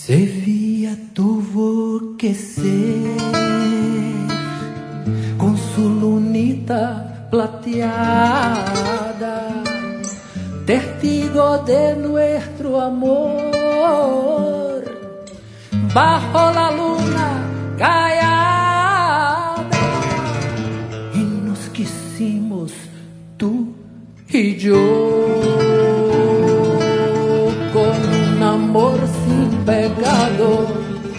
Sevilla tuvo que ser con su lunita plateada, testigo de nuestro amor, bajo la luna callada, y nos quisimos tú y yo, con un amor sin pecado,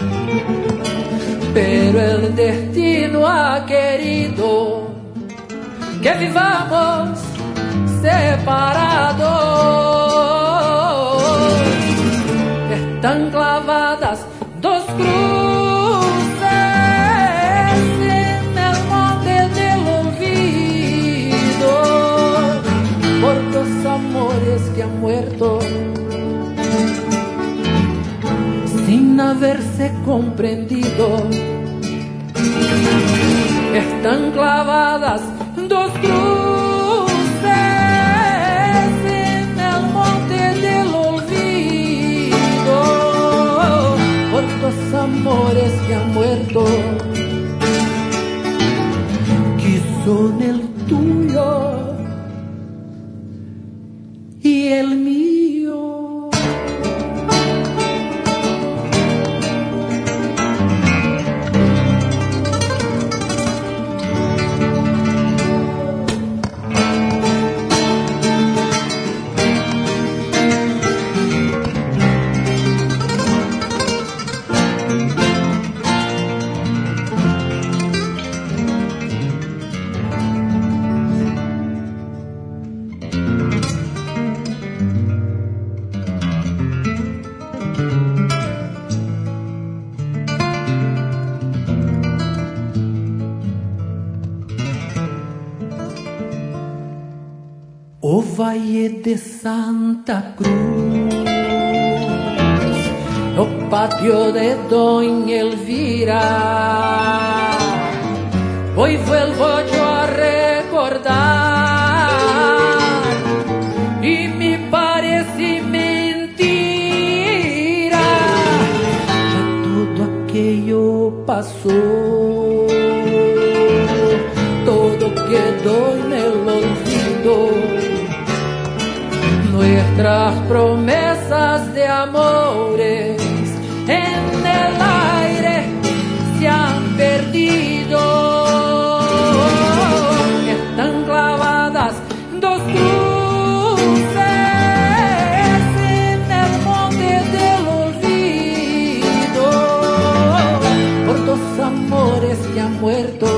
pero el destino ha querido que vivamos separados. Están clavadas dos cruces en el monte del olvido, por dos amores que han muerto sin haberse comprendido. Están clavadas dos cruces en el monte del olvido, por dos amores que han muerto, que son el tuyo y el mío. O Valle de Santa Cruz, o patio de Doña Elvira, hoy vuelvo yo a recordar y me parece mentira que todo aquello pasó, todo quedó en el olvido. Nuestras promesas de amores en el aire se han perdido. Están clavadas dos cruces en el monte del olvido, por dos amores que han muerto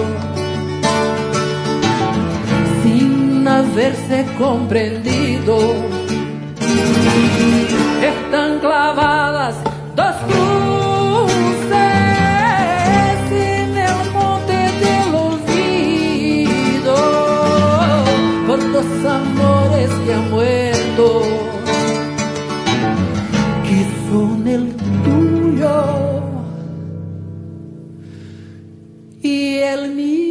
sin haberse comprendido. Están clavadas dos cruces en el monte del olvido, por dos amores que han muerto, que son el tuyo y el mío.